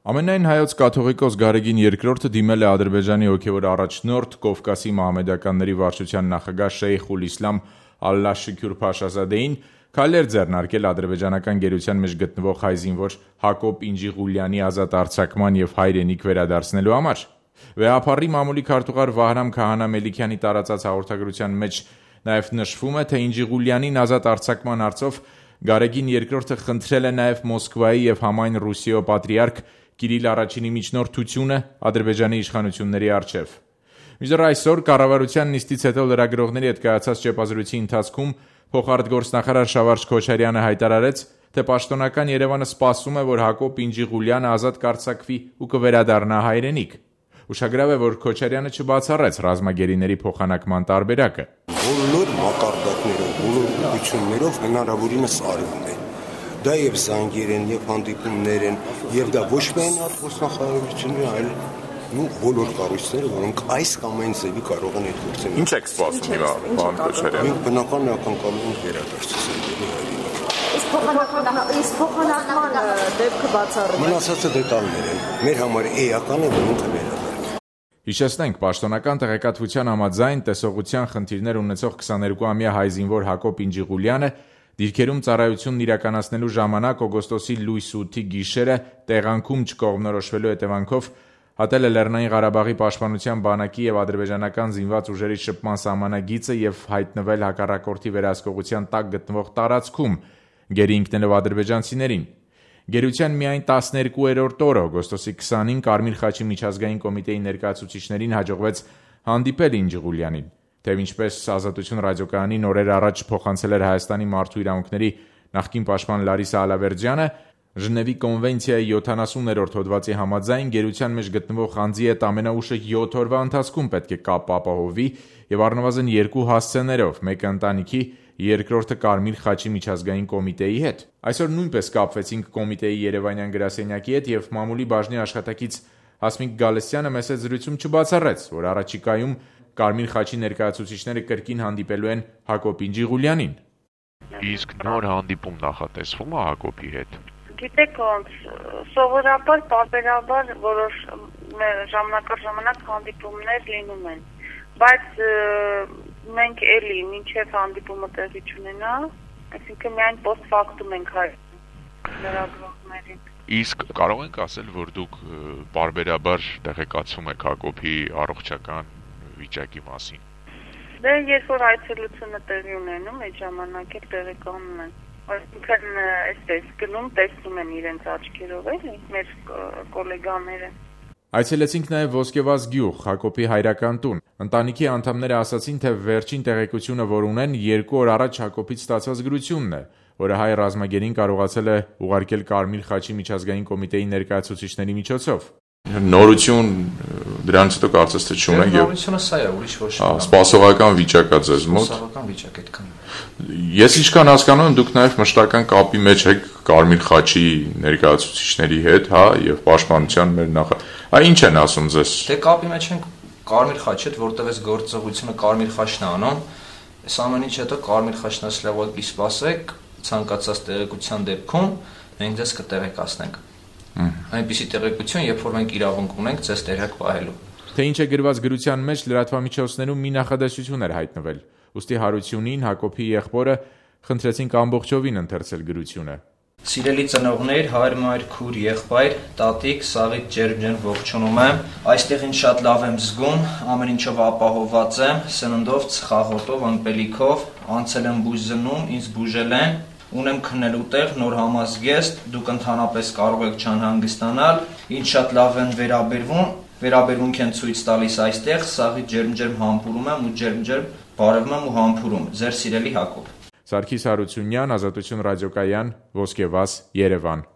Ամենայն հայոց կաթողիկոս Գարեգին II դիմել է Ադրբեջանի հոգևոր առաջնորդ Կովկասի մահմեդականների վարչության նախագահ Շեյխ Իսլամ Ալլահ Շքյուր Փաշազադեին քայլեր ձեռնարկել ադրբեջանական գերության մեջ գտնվող հայ զինվոր Հակոբ Ինջիղուլյանի ազատ արձակման և հայրենիք վերադարձնելու համար։ Վեհափառի մամուլի քարտուղար Վահրամ Քահանա Մելիքյանի տարածած հաղորդագրության մեջ նաև նշվում է, թե Ինջիղուլյանին ազատ արձակման հարցով Գարեգին II խնդրել է նաև Մոսկվայի և համայն Ռուսիո պատրիարք Կիրիլ I-ի միջնորդությունը Ադրբեջանի իշխանությունների առջև։ Մինչդեռ այսօր կառավարության նիստից հետո լրագրողների հետ կայացած ճեպազրույցի ընթացքում փոխարտգործնախարար Շավարշ Քոչարյանը հայտարարեց, թե պաշտոնական Երևանը սպասում է, որ Հակոբ Ինջիղուլյանը ազատ կարձակվի ու կվերադառնա հայրենիք։ Ուշագրավ է, որ Քոչարյանը չբացառեց ռազմագերիների փոխանակման տարբերակը։ Բոլոր մակարդակներով, բոլոր ուղղություններով հնարավորինս արվում է։ Դա եւ զանգեր են, եւ հանդիպումներ են, եւ դա ոչ միայն արտգործնախարարությունն է, այլ բոլոր կառույցները, որոնք այս կամ այն ձևի կարող են այդ գործել։ Ինչ եք սպասում հիմա, պարոն Քոչարյան։ Մենք բնական է ակնկալում վերադարձնել։ Իսկ փոխանակման դեպքը բացառում է։ Մնացածը դետալներ են։ Մեր համար էական է, որոնք վերադառնան։ Հիշեցնենք, պաշտոնական տեղեկատվության համաձայն տեսողության խնդիրներ ունեցող 22-ամյա հայ զինվոր Հակոբ Ինջիղուլյանը դիրքերում ծառայությունն իրականացնելու ժամանակ օգոստոսի լույս 8-ի գիշերը տեղանքում չկողմնորոշվելու հետևանքով հատել է Լեռնային Ղարաբաղի պաշտպանության բանակի և ադրբեջանական զինված ուժերի շփման սահմանագիծը և հայտնվել հակառակորդի վերահսկողության տակ գտնվող տարածքում, գերի ընկնելով ադրբեջանցիներին։ Գերության միայն 12-րդ օրը օգոստոսի 20-ին Կարմիր խաչի միջազգային կոմիտեի ներկայացուցիչներին հաջողվեց հանդիպել Ինջիղուլյանին, թեև ինչպես Ազատություն ռադիոկայանին օրեր առաջ փոխանցել էր Հայաստանի մարդու իրավունքների նախկին պաշտպան Լարիսա Ալավերջյանը, Ժնևի կոնվենցիայի 70-րդ հոդվածի համաձայն գերության մեջ գտնվող անձի հետ ամենաուշը 7 օրվա ընթացքում պետք է կապ ապահովի և առնվազն 2 հասցեներով, մեկը ընտանիքի, երկրորդը Կարմիր խաչի միջազգային կոմիտեի հետ։ Այսօր նույնպես կապվեցինք կոմիտեի երևանյան գրասենյակի հետ և մամուլի բաժնի աշխատակից Հասմիկ Գալստյանը մեզ հետ զրույցում չբացառեց, որ առաջիկայում Կարմիր խաչի ներկայացուցիչները կրկին հանդիպելու են Հակոբ Ինջիղուլյանին։ Իսկ նոր հանդիպում նախատեսվում է Հակոբի հետ։ Գիտեք ոնց, սովորաբար պարբերաբար որոշ ժամանակ հանդիպումներ լինում են, բայց մենք էլի մինչև հանդիպումը տեղի չունենա, այսինքն միայն post factum ենք լրագրողներին։ Իսկ կարող ենք ասել, որ դուք պարբերաբար տեղեկացում եք Հակոբի առողջական վիճակի մասին։ Դե երբ որ այցելությունը տեղի ունենում, այդ ժամանակ էլ տեղեկանում են։ Այսինքն այսպես գնում տեսնում են իրենց աչքերով էլի մեր գոլեգաները։ Այցելեցինք նաև Ոսկեվազ գյուղ, Հակոբի հայրական տուն։ Ընտանիքի անդամները ասացին, թե վերջին տեղեկությունը, որ ունեն, 2 օր առաջ Հակոբից ստացած գրությունն է, որը հայ ռազմագերին կարողացել է ուղարկել Կարմիր խաչի միջազգային կոմիտեի ներկայացուցիչների միջոցով։ Նորություն դրանից հետո կարծես թե չունենք եւ նորությունը սա է, ուրիշ ոչ մի։ Սպասողական վիճակ է ձեզ մոտ։ Սպասողական վիճակ այդքան։ Ես ինչքան հասկանում եմ, դուք նաև մշտական կապի մեջ եք Կարմիր խաչի ներկայացուցիչների հետ, հա, եւ պաշտպանության մեր Ինչ են ասում ձեզ։ Դե կապի մեջ ենք Կարմիր խաչի հետ, որտեղ այս գործողությունը Կարմիր խաչն է անում։ Այս ամենից հետո Կարմիր խաչն ասել է, որ սպասեք, ցանկացած տեղեկության դեպքում մենք ձեզ կտեղեկացնենք։ Այնպիսի տեղեկություն, երբ որ մենք իրավունք ունենք ձեզ տեղյակ պահելու։ Թե ինչ է գրված գրության մեջ, լրատվամիջոցներում մի նախադասություն էր հայտնվել։ Ուստի Հարությունին, Հակոբի եղբորը, խնդրեցինք ամբողջովին ընթերցել գրությունը։ Սիրելի ծնողներ, հայր, մայր, քուր, եղբայր, տատիկ, սաղիկ, ջերմ ողջունում եմ։ Այստեղ ինձ շատ լավ եմ զգում, ամեն ինչով ապահովված եմ, սննդով, ծխախոտով, ըմպելիքով, անցել եմ բուժզնում, ինձ բուժել են, ունեմ քնելու տեղ, նոր համազգեստ, դուք ընդհանրապես կարող եք չանհանգստանալ, ինձ շատ լավ են վերաբերմունք են ցույց տալիս այստեղ, սաղի ջերմ համբուրում եմ ու ջերմ բարևում եմ ու համբուրում, ձեր սիրելի Հակոբ։ Սարգիս Հարությունյան, Ազատություն ռադիոկայան, Ոսկեվազ, Երևան։